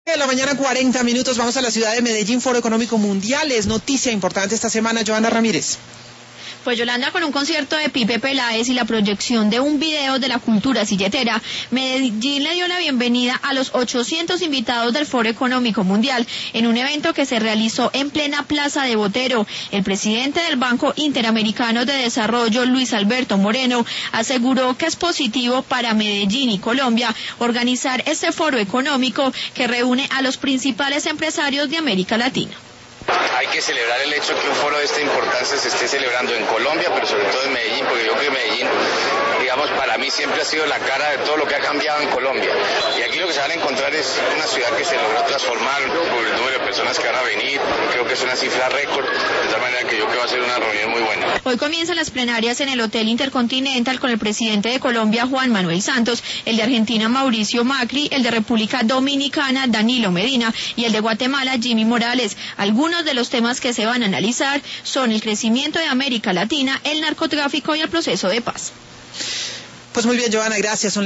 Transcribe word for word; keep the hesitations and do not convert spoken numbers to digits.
De la mañana, cuarenta minutos, vamos a la ciudad de Medellín, Foro Económico Mundial. Es noticia importante esta semana, Joana Ramírez. Pues Yolanda, con un concierto de Pipe Peláez y la proyección de un video de la cultura silletera, Medellín le dio la bienvenida a los ochocientos invitados del Foro Económico Mundial en un evento que se realizó en plena Plaza de Botero. El presidente del Banco Interamericano de Desarrollo, Luis Alberto Moreno, aseguró que es positivo para Medellín y Colombia organizar este foro económico que reúne a los principales empresarios de América Latina. Hay que celebrar el hecho que un foro de esta importancia se esté celebrando en Colombia, pero sobre todo en Medellín, porque yo creo que Medellín, digamos, para mí siempre ha sido la cara de todo lo que ha cambiado en Colombia. Y aquí lo que se van a encontrar es una ciudad que se logró transformar por el número de personas que van a venir. Creo que es una cifra récord, de tal manera que yo creo que va a ser una reunión muy buena. Hoy comienzan las plenarias en el Hotel Intercontinental con el presidente de Colombia, Juan Manuel Santos, el de Argentina, Mauricio Macri, el de República Dominicana, Danilo Medina, y el de Guatemala, Jimmy Morales. Algunos de los temas que se van a analizar son el crecimiento de América Latina, el narcotráfico y el proceso de paz. Pues muy bien, Joana, gracias. Son